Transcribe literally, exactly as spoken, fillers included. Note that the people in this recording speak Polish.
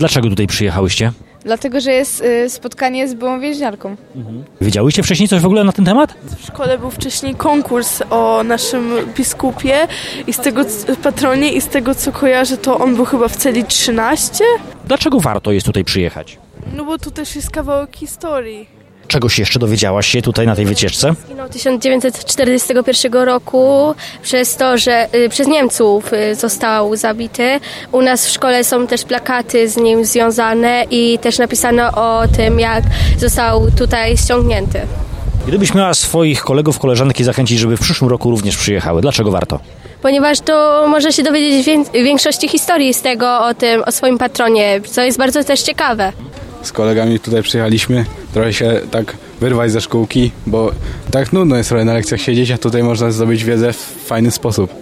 Dlaczego tutaj przyjechałyście? Dlatego, że jest y, spotkanie z byłą więźniarką. Mhm. Wiedziałyście wcześniej coś w ogóle na ten temat? W szkole był wcześniej konkurs o naszym biskupie i z tego patronie i z tego co kojarzę, to on był chyba w celi trzynaście. Dlaczego warto jest tutaj przyjechać? No bo tu też jest kawałek historii. Czegoś jeszcze dowiedziałaś się tutaj na tej wycieczce? Zginął w tysiąc dziewięćset czterdziestym pierwszym roku przez to, że y, przez Niemców y, został zabity. U nas w szkole są też plakaty z nim związane i też napisano o tym, jak został tutaj ściągnięty. Gdybyś miała swoich kolegów, koleżanki zachęcić, żeby w przyszłym roku również przyjechały, dlaczego warto? Ponieważ to można się dowiedzieć wię- większości historii z tego o tym, o swoim patronie, co jest bardzo też ciekawe. Z kolegami tutaj przyjechaliśmy, trochę się tak wyrwać ze szkółki, bo tak nudno jest trochę na lekcjach siedzieć, a tutaj można zdobyć wiedzę w fajny sposób.